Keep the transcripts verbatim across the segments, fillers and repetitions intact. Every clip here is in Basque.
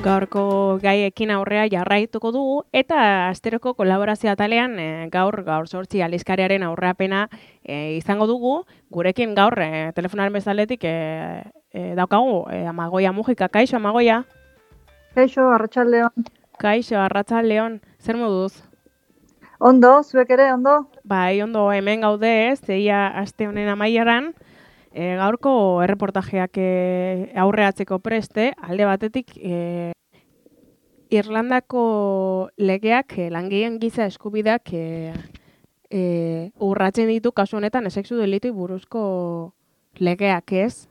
Gaurko gaiekin aurrea jarraituko dugu eta asteroko kolaborazio atalean e, gaur gaur zortzi aldizkariaren aurreapena e, izango dugu. Gurekin gaur e, telefonaren bezaletik e, e, daukagu e, Amagoia Mujika. Kaixo Amagoia? Kaixo, Arratsaldeon. Kaixo, Arratsaldeon. Zer moduz? Ondo, zuek ere ondo? Bai, ondo, hemen gaude ez, zeia aste honen amaieran. E, gaurko erreportajeak e, aurreatzeko preste, alde batetik e, Irlandako legeak e, langileen giza eskubideak e, e, urratzen ditu kasu honetan sexu delituei buruzko legeak, ez?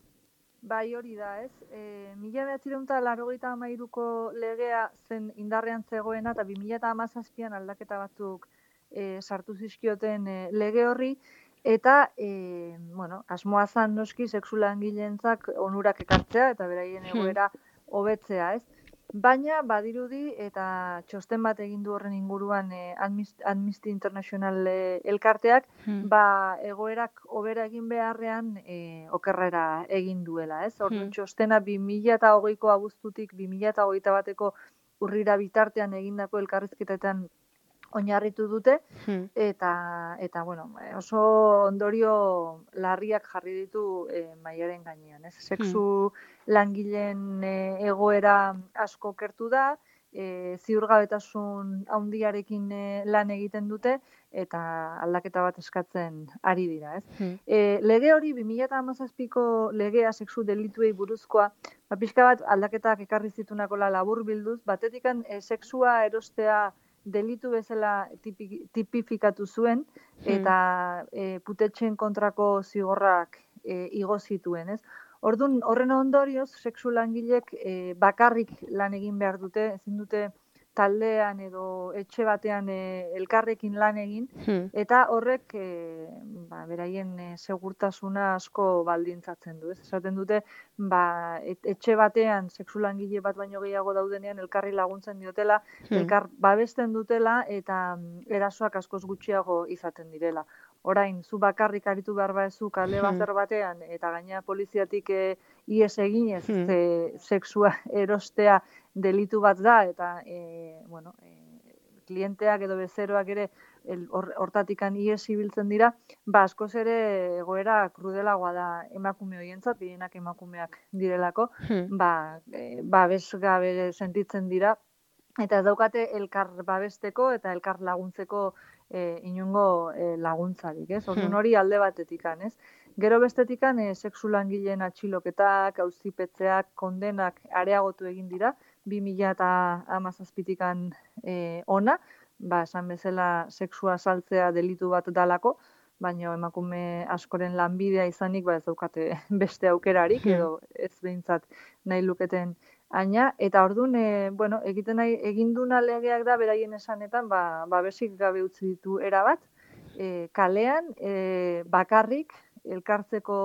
Bai, hori da, ez? E, mila bederatziehun eta laurogeita hamairuko legea zen indarrean zegoena eta bi mila hamazazpian aldaketa batzuk e, sartu zizkioten e, lege horri. Eta, e, bueno, asmoa zan noski sexu langileentzak onurak ekartzea eta beraien egoera hobetzea, ez? Baina, badirudi eta txosten bat egin du horren inguruan e, Amnesty International e, elkarteak, Hmm. ba, egoerak hobera egin beharrean e, okerrera egin duela, ez? Orduan Hmm. txostena bi mila hogeiko abuztutik bi mila hogeita bateko urrira bitartean egindako elkarrizketetan oinarritu dute, Hmm. eta, eta bueno, oso ondorio larriak jarri ditu e, maiaren gainean, ez? Sexu langileen e, egoera asko okertu da, e, ziurgabetasun handiarekin e, lan egiten dute, eta aldaketa bat eskatzen ari dira, ez? Hmm. E, lege hori bi mila hamazazpiko legea sexu delituei buruzkoa, ba, pixka bat aldaketak ekarri zitunakola labur bilduz, batetikan e, sexua erostea delitu bezala tipi, tipifikatu zuen, eta e, putetxen kontrako zigorrak e, igo zituen, ez? Orduan, horren ondorioz, sexu langilek e, bakarrik lan egin behar dute, ezin dute taldean edo etxe batean e, elkarrekin lan egin, Hmm. eta horrek e, ba, beraien e, segurtasuna asko baldintzatzen du, ez? Esaten dute, ba, et, etxe batean sexu langile bat baino gehiago daudenean elkarri laguntzen diotela, Hmm. elkar babesten dutela eta erasoak askoz gutxiago izaten direla. Orain, zu bakarrik aritu behar baezu kale Hmm. bazter batean eta gaina poliziatik e, ies eginez Hmm. ze sexua erostea delitu bat da eta e, bueno, e, klienteak edo bezeroak ere el, or, hortatikan ies ibiltzen dira, ba askoz ere egoera krudelagoa da emakume horientzat, direnak emakumeak direlako, Hmm. ba, e, babesgabe sentitzen dira, eta ez daukate elkar babesteko eta elkar laguntzeko e, inungo e, laguntzarik, ez? Orduan hori alde batetikan, ez? Gero bestetikan e, sexu langileen atxiloketak, auzipetzeak, kondenak areagotu egin dira, bi mila hamazazpitikan e, ona, ba, esan bezala sexua saltzea delitu bat dalako, baina emakume askoren lanbidea izanik, ba ez daukate beste aukerarik, edo ez behintzat nahi luketen aina, eta orduan, e, bueno, egiten nahi, eginduna legeak da, beraien esanetan, ba, babesik gabe utzi ditu erabat, e, kalean, e, bakarrik, elkartzeko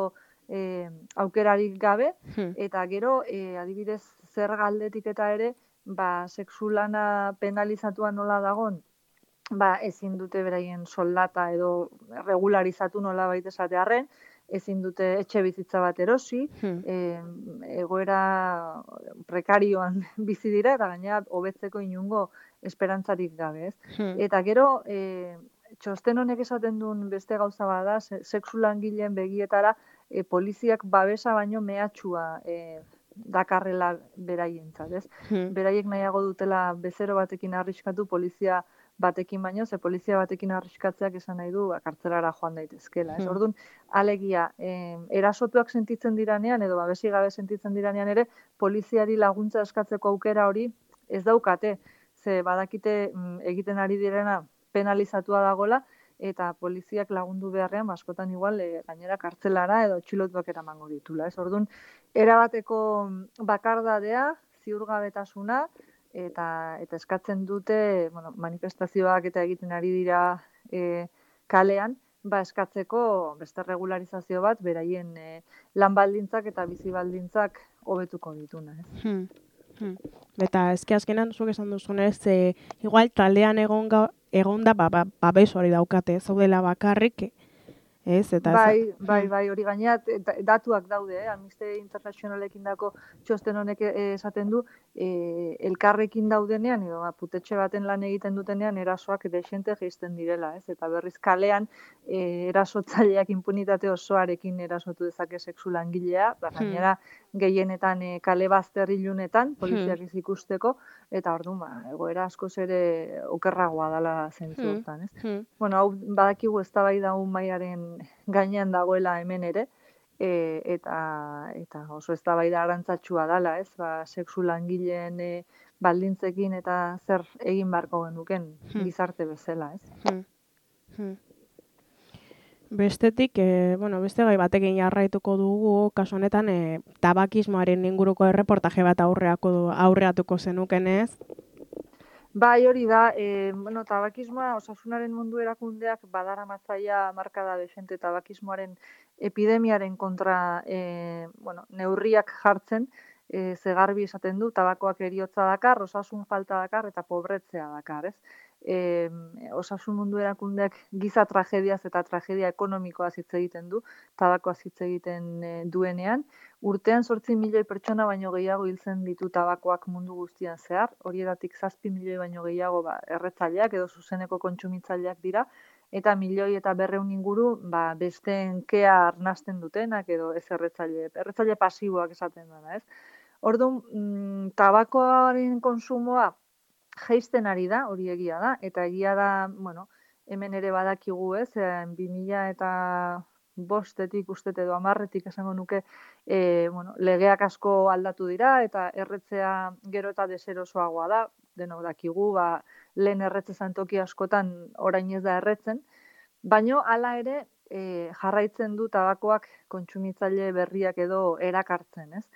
e, aukerarik gabe, Hmm. eta gero, e, adibidez, zer galdetik eta ere, ba, sexu lana penalizatua nola dagon, ba, ezin dute beraien soldata edo regularizatu nola baita esatearren, ezin dute etxe bizitza bat erosi, Hmm. e, egoera prekarioan bizi dira, eta gaina hobetzeko inungo esperantzarik gabe, ez? Hmm. Eta gero, e, txosten honek esaten duen beste gauza bada, se, sexu langileen begietara, e, poliziak babesa baino mehatxua e, dakarrela beraientzat, ez? Hmm. Beraiek nahiago dutela bezero batekin arriskatu polizia batekin baino, ze polizia batekin arriskatzeak esan nahi du kartzelara joan daitezkela. Ez? Hmm. Orduan, alegia, eh, erasotuak sentitzen diranean, edo babesi gabe sentitzen diranean ere, poliziari laguntza eskatzeko aukera hori ez daukate, ze badakite mm, egiten ari direna penalizatua dagola, eta poliziak lagundu beharrean, askotan igual, e, gainera kartzelara edo txilotuak eramango ditula. Ez? Orduan, erabateko bakardadea, ziurgabetasuna, eta eta eskatzen dute, bueno, manifestazioak eta egiten ari dira e, kalean, ba eskatzeko beste regularizazio bat beraien e, lan baldintzak eta bizi baldintzak hobetuko dituna, ez? Hmm. Hmm. Eta eske azkenan zuk esan duzunez, e, igual taldean egon ga, egon da ba, ba, babes hori daukate, zaudela bakarrik, Ez, eta Bai, bai, hmm. bai, hori gainea da- datuak daude, eh? Amnistia Internazionalekin dako txosten honek eh, esaten du, eh, elkarrekin daudenean, edo ba, putetxe baten lan egiten dutenean, erasoak desente geisten direla, ez? Eta berriz kalean, eh, erasotzaileak impunitate osoarekin erasotu dezake sexu langilea, ba, gainera gehienetan eh, kale bazter ilunetan, poliziak ez ikusteko, eta orduan, ba, egoera askoz ere okerragoa dela zentzu hortan, ez? Hmm. Bueno, hau badakigu eztabaida hau maiaren gainean dagoela hemen ere, e, eta eta oso eztabaida arantzatsua dala, ez? Ba, sexu langileen e, baldintzekin eta zer egin beharko genuken gizarte bezala, ez? Hmm. Hmm. Bestetik, e, bueno, beste gai batekin jarraituko dugu, kasu honetan, e, tabakismoaren inguruko erreportaje bat aurreako du, aurreatuko zenukenez. Bai, hori da, e, bueno, tabakismoa osasunaren mundu erakundeak badaramatzaia markada desente tabakismoaren epidemiaren kontra e, bueno, neurriak jartzen, e, ze garbi esaten du, tabakoak heriotza dakar, osasun falta dakar eta pobretzea dakar, ez? E, osasun mundu erakundeak giza tragediaz eta tragedia ekonomikoaz hitz egiten du, tabakoaz hitz egiten e, duenean, urtean zortzi milioi pertsona baino gehiago hiltzen ditu tabakoak mundu guztian zehar, horietatik zazpi milioi baino gehiago ba, erretzaileak edo zuzeneko kontsumitzaileak dira, eta milioi eta berreun inguru ba, besteen kea arnasten dutenak edo ez erretzaile, erretzaile pasiboak esaten dena, ez? Orduan, mm, tabakoaren konsumoa jeisten ari da, hori egia da, eta egia da, bueno, hemen ere badakigu ez, bi mila eta bostetik ustet edo hamarretik esango nuke, e, bueno, legeak asko aldatu dira, eta erretzea gero eta deserosoagoa da, denok dakigu, ba, lehen erretze zantoki askotan orain ez da erretzen, baino hala ere e, jarraitzen du tabakoak kontsumitzaile berriak edo erakartzen, ez?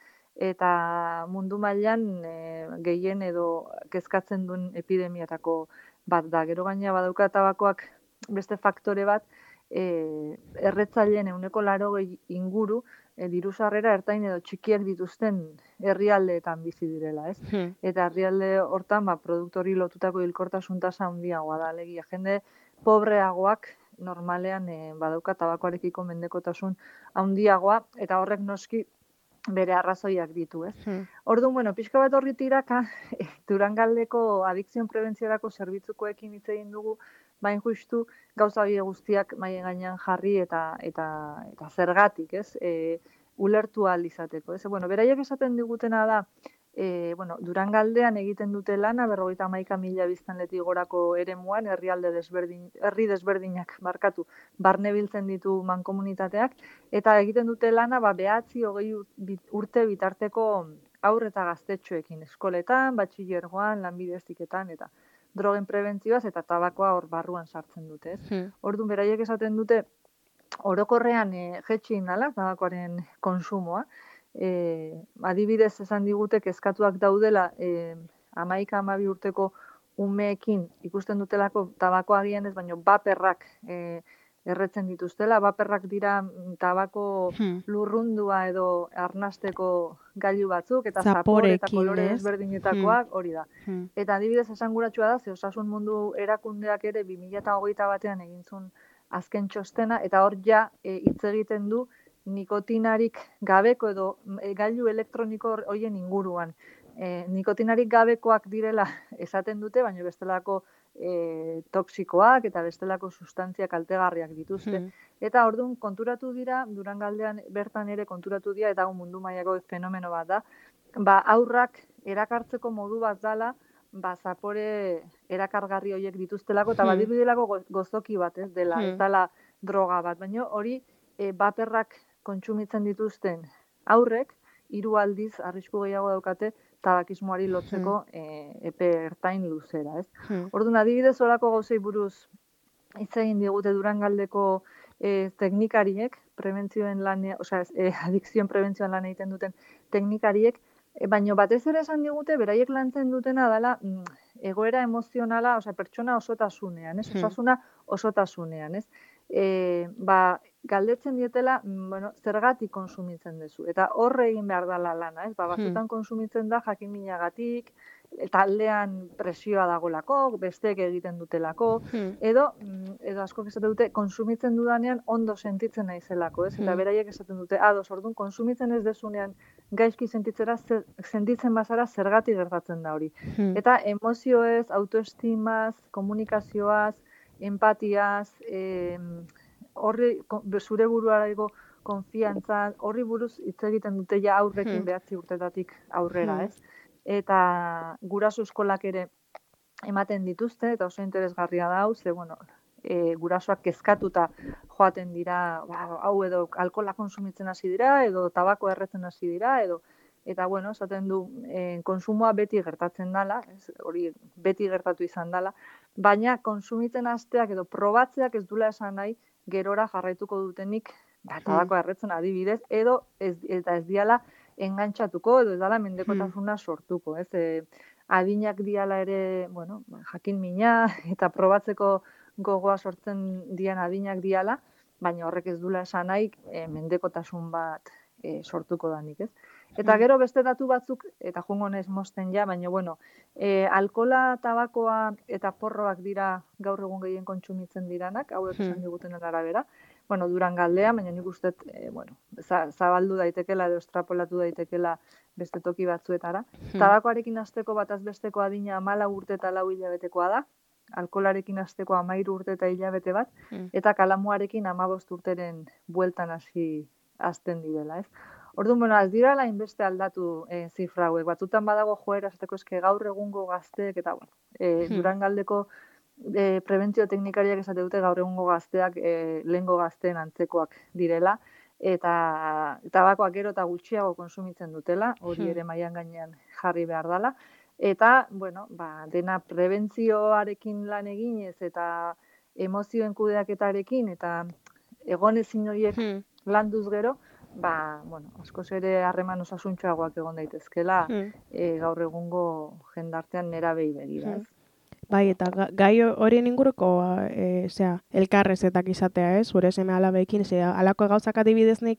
Eta mundu mailan e, gehien edo kezkatzen duen epidemiatako bat da. Gero gaina badauka tabakoak beste faktore bat, e, erretzaileen ehuneko laurogei inguru e, diru sarrera ertain edo txikiak dituzten herrialdeetan bizi direla, ez? Hmm. Eta herrialde hortan ba produktori lotutako hilkortasun tasa handiagoa da, alegia jende pobreagoak normalean e, badauka tabakoarekiko mendekotasun handiagoa eta horrek noski bere arrazoiak ditu, ez? Hmm. Orduan, bueno, pixka bat horri tiraka, Durangaldeko adikzion prebentziorako zerbitzukoekin hitz egin dugu, bain justu gauza hori guztiak maien gainean jarri eta eta eta zergatik, ez? E, ulertu ahal izateko, ez? Bueno, beraiek esaten digutena da, e, bueno, Durangaldean egiten dute lana berrogeita hamaika mila biztanletik gorako eremuan, herrialde desberdin, herri desberdinak markatu, barne biltzen ditu mankomunitateak, eta egiten dute lana ba, behatzi hogei urte bitarteko aur eta gaztetxoekin, eskoletan, batxilergoan, lanbide heziketan, eta drogen prebentzioaz eta tabakoa hor barruan sartzen dute, ez? Hmm. Orduan, beraiek esaten dute, orokorrean e, jetxi indala, tabakoaren konsumoa, e, adibidez esan digute kezkatuak daudela e, hamaika hamabi urteko umeekin ikusten dutelako tabakoa agian ez, baino baperrak e, erretzen dituztela, baperrak dira tabako Hmm. lurrundua edo arnasteko gailu batzuk, eta zapore eta kolore desberdinetakoak hori da. Hmm. Eta adibidez esanguratsua da, ze osasun mundu erakundeak ere bi mila hogeita batean egin zuen azken txostena, eta hor ja e, hitz egiten du nikotinarik gabeko edo e, gailu elektroniko horien inguruan. E, nikotinarik gabekoak direla esaten dute, baina bestelako e, toksikoak eta bestelako sustantzia kaltegarriak dituzte. Hmm. Eta orduan konturatu dira, Durangaldean bertan ere konturatu dira, eta mundu mailako fenomeno bat da, ba, aurrak erakartzeko modu bat dala, ba, zapore erakargarri horiek dituztelako, eta Hmm. badirudielako go- gozoki bat, ez dela, Hmm. ez dela droga bat, baina hori e, baperrak kontsumitzen dituzten aurrek, hiru aldiz arrisku gehiago daukate tabakismoari lotzeko e, epe ertain luzera, ez? Hmm. Orduan, adibidez horako gauzei buruz hitz egin digute Durangaldeko e, teknikariek, prebentzioen lan, osea, e, adikzioen prebentzioan lan egiten duten teknikariek, e, baino batez ere esan digute, beraiek lantzen dutena dela mm, egoera emozionala, osea, pertsona osotasunean, ez? Hmm. Osasuna osotasunean, ez? E, ba, galdetzen dietela, mm, bueno, zergatik konsumitzen duzu. Eta horre egin behar dela lana, ez? Ba, batzutan konsumitzen da jakin minagatik, taldean presioa dagolako, besteek egiten dutelako, Hmm. edo edo askok esaten dute konsumitzen dudanean ondo sentitzen naizelako, ez? Eta Hmm. beraiek esaten dute, ados, orduan konsumitzen ez dezunean gaizki sentitzera zer, sentitzen bazara zergatik gertatzen da hori. Hmm. Eta emozioez, autoestimaz, komunikazioaz, empatiaz, eh, horri zure buruarako konfiantza, horri buruz hitz egiten dute ja aurrekin Hmm. behatzi urtetatik aurrera, Hmm. ez? Eta guraso eskolak ere ematen dituzte, eta oso interesgarria da hau, ze, bueno, e, gurasoak kezkatuta joaten dira, ba, hau edo alkohola konsumitzen hasi dira, edo tabako erretzen hasi dira, edo, eta, bueno, esaten du, e, konsumoa beti gertatzen dala, ez, hori beti gertatu izan dala, baina konsumitzen hasteak edo probatzeak ez dula esan nahi, gerora jarraituko dutenik, ba, tabako erretzen adibidez, edo ez, eta ez diala engantxatuko, edo ez dala mendekotasuna sortuko, ez, e, adinak diala ere, bueno, jakin mina eta probatzeko gogoa sortzen dian adinak diala, baina horrek ez dula esan nahi e, mendekotasun bat e, sortuko danik, ez? Eta gero beste datu batzuk, eta jungo naiz mozten ja, baina bueno, e, alkola, tabakoa eta porroak dira gaur egun gehien kontsumitzen diranak, hauek esan digutenen arabera, bueno, Durangaldean, baina nik uste, e, bueno, zabaldu daitekela edo estrapolatu daitekela beste toki batzuetara. Hmm. Tabakoarekin hasteko bataz besteko adina hamalau urte eta lau hilabetekoa da, alkolarekin hasteko hamairu urte eta hilabete bat, hmm. eta kalamuarekin hamabost urteren bueltan hasi hasten direla, ez? Orduan, bueno, ez dirala inbeste aldatu e, zifra hauek, batzutan badago joera, esateko eske gaur egungo gazteek, eta bueno, e, hmm. Durangaldeko e, prebentzio teknikariak esate dute gaur egungo gazteak e, lehengo gazteen antzekoak direla, eta tabakoak gero eta gutxiago konsumitzen dutela, hori ere mailan gainean jarri behar dela, eta, bueno, ba, dena prebentzioarekin lan eginez, eta emozioen kudeaketarekin, eta egonezin horiek hmm. landuz gero, ba, bueno, askoz ere harreman osasuntxoagoak egon daitezkela, hmm. e, gaur egungo jendartean nerabei begira, ez? Bai, eta gai horien inguruko e, zera, elkarrezetak izatea, ez? Zure seme alabekin, zera, alako gauzak adibidez nik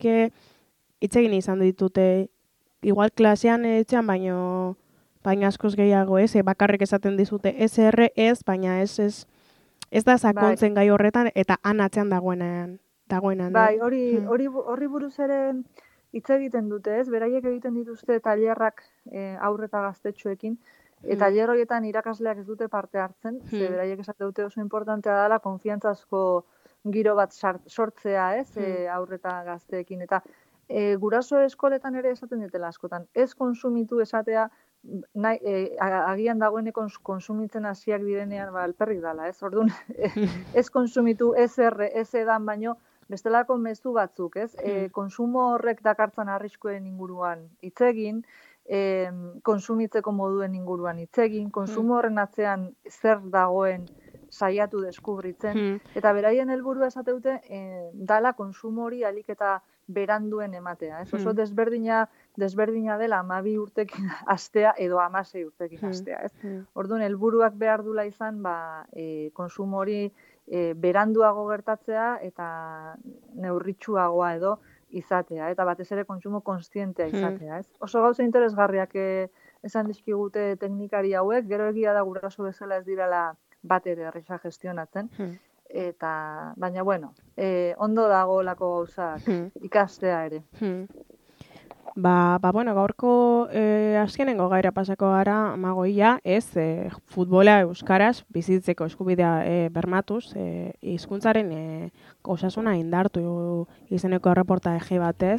hitz egin izan ditute, igual klasean etxean, baino, baina askoz gehiago, ez? E, bakarrik esaten dizute S R ez, baina ez, ez, ez da sakontzen bai. Gai horretan, eta han atzean dagoenean. dagoenan bai, hori, hmm. hori, hori buruz ere hitz egiten dute, ez? Beraiek egiten dituzte tailerrak e, aurre eta gaztetxoekin, eta tailer horietan irakasleak ez dute parte hartzen, hmm. ze beraiek esate dute oso importantea dela konfiantzazko giro bat sortzea, ez, hmm. e, aurre eta gazteekin. Eta e, guraso eskoletan ere esaten ditela askotan, ez konsumitu esatea, nahi, e, agian dagoeneko konsumitzen hasiak direnean, ba, alperrik dala, ez? Orduan, ez konsumitu, ez erre, ez edan, baino, bestelako mezu batzuk, ez? E, konsumo horrek dakartzan arriskuen inguruan hitz egin, e, konsumitzeko moduen inguruan hitz egin, konsumo horren atzean zer dagoen saiatu deskubritzen, hmm. eta beraien helburua esate dute, e, dala konsumo hori alik eta beranduen ematea, ez? Oso desberdina, desberdina dela hamabi urtekin hastea edo hamasei urtekin hastea, ez? Hmm. Orduan, helburuak behar dula izan, ba, e, konsumo hori e, beranduago gertatzea eta neurritsuagoa edo izatea, eta batez ere kontsumo kontzientea izatea, ez? Oso gauza interesgarriak e, esan dizkigute teknikari hauek, gero egia da guraso bezala ez direla bat ere erresa gestionatzen, hmm. eta, baina, bueno, e, ondo dago lako gauzak hmm. ikastea ere. Hmm. Ba, ba, bueno, gaurko eh, azkenengo gaira pasako gara amagoia, ez, eh, futbola euskaraz bizitzeko eskubidea eh, bermatuz, eh, hizkuntzaren eh, osasuna indartu izeneko erreportaje batez.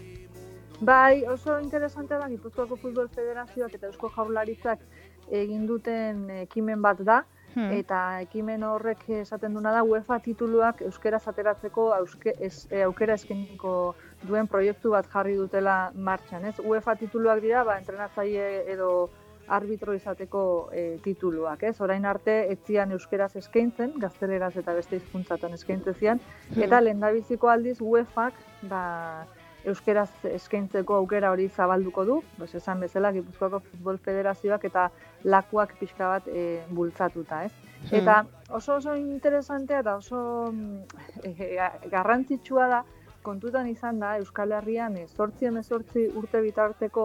Bai, oso interesante da, Gipuzkoako Futbol Federazioak eta Eusko Jaurlaritzak egin duten ekimen bat da, Hmm. eta ekimen horrek esaten duna da UEFA tituluak euskaraz ateratzeko auske, ez, e, aukera eskeniko duen proiektu bat jarri dutela martxan, ez? UEFA tituluak dira, ba, entrenatzaile edo arbitro izateko e, tituluak, ez? Orain arte etzian euskaraz eskaintzen, gazteleraz eta beste hizkuntzatan eskaintzen zian, hmm. eta lehendabiziko aldiz UEFak, ba, euskeraz eskaintzeko aukera hori zabalduko du, pues esan bezala Gipuzkoako Futbol Federazioak eta lakuak pixka bat e, bultzatuta, ez? Hmm. Eta oso oso interesantea eta oso e, garrantzitsua da, kontutan izan da Euskal Herrian zortzi hemezortzi urte bitarteko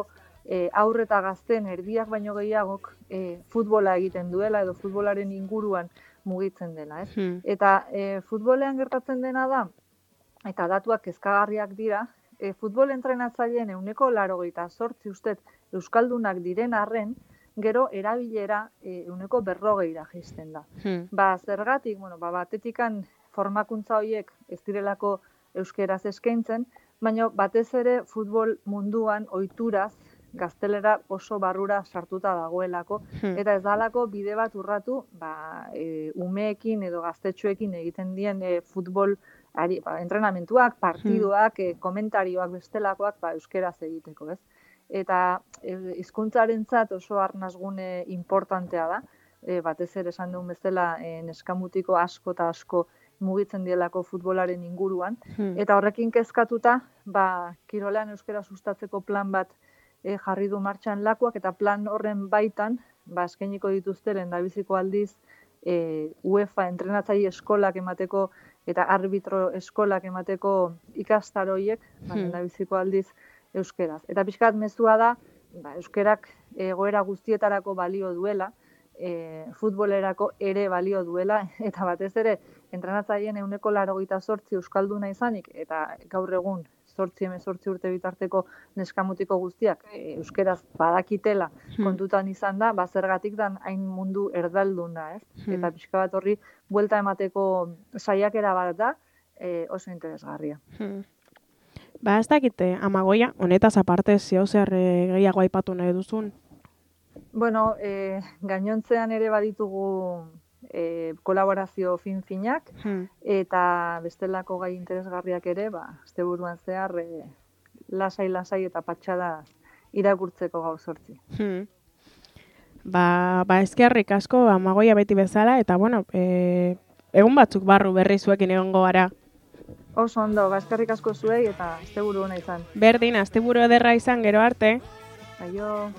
e, aurre eta gazten erdiak baino gehiagok e, futbola egiten duela edo futbolaren inguruan mugitzen dela, ez? Hmm. Eta e, futbolean gertatzen dena da, eta datuak kezkagarriak dira, e, futbol entrenatzaileen ehuneko laurogeita zortzi ustet euskaldunak diren arren, gero erabilera ehuneko berrogeira jaisten da. Hmm. Ba, zergatik, bueno, ba, batetikan formakuntza horiek ez direlako euskeraz eskaintzen, baina batez ere futbol munduan ohituraz gaztelera oso barrura sartuta dagoelako, Hmm. eta ez dalako bide bat urratu ba, e, umeekin edo gaztetxoekin egiten dien e, futbol ari, ba, entrenamentuak, partiduak, e, komentarioak bestelakoak ba, euskeraz egiteko, ez? Eta e, hizkuntzarentzat oso arnasgune importantea da, e, batez ere esan duen bezala e, neskamutiko asko eta asko mugitzen dielako futbolaren inguruan, Hmm. eta horrekin kezkatuta, ba, kirolean euskera sustatzeko plan bat e, jarri du martxan lakuak, eta plan horren baitan, ba, eskainiko dituzte lehendabiziko aldiz e, UEFA entrenatzaile eskolak emateko eta arbitro eskolak emateko ikastaroiek, ba, Hmm. lehendabiziko aldiz euskeraz. Eta pixkat mezua da, ba, euskerak egoera guztietarako balio duela, e, futbolerako ere balio duela, eta batez ere, entrenatzaileen ehuneko laurogeita zortzi euskalduna izanik, eta gaur egun zortzi hemezortzi urte bitarteko neskamutiko guztiak e, euskeraz badakitela Hmm. kontutan izan da, ba, zergatik dan hain mundu erdalduna, ez? Hmm. Eta pixka bat horri buelta emateko saiakera bat da, e, oso interesgarria. Hmm. Ba, ez dakite, Amagoia, honetaz aparte zeo zer eh, gehiago aipatu nahi duzun. Bueno, e, gainontzean ere baditugu e, kolaborazio fin-finak, Hmm. eta bestelako gai interesgarriak ere, ba, asteburuan zehar, e, lasai-lasai eta patxada irakurtzeko gau sortzi. Hmm. Ba, ba eskerrik asko Amagoia beti bezala, eta bueno, e, egun batzuk barru berri zuekin egongo gara. Oso ondo, ba, eskerrik asko zuei eta asteburu ona izan. Berdin, asteburu ederra izan gero arte. Aio.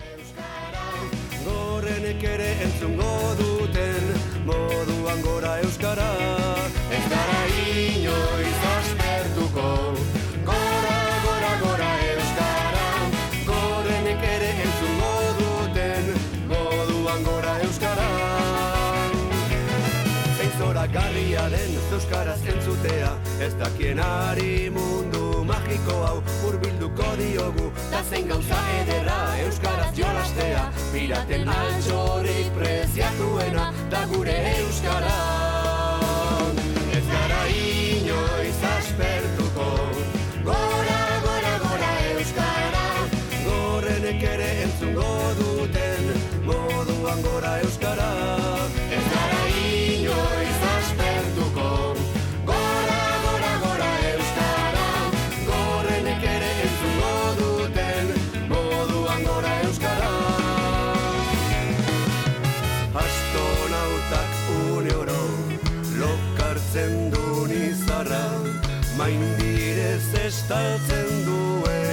Gorrenek ere entzungo duten moduan gora euskara, ez gara inoiz aspertuko. Gora, gora, gora euskara, gorrenek ere entzungo duten moduan gora euskara. Zein zoragarria den euskaraz entzutea, ez dakienari mundu magiko hau hurbilduko diogu, ta zein gauza ederra euskaraz jolastea, piraten altxorik preziatuena da gure euskara. Ez gara inoiz aspertuko, gora, gora, gora euskara, gorrenek ere entzungo duten moduan gora euskara. Ez gara inoiz aspertuko, gora, gora, gora euskara, gorrenek ere entzungo duten moduan gora euskara. Astronautak uneoro lokartzen du nizarra, maindirez estaltzen duen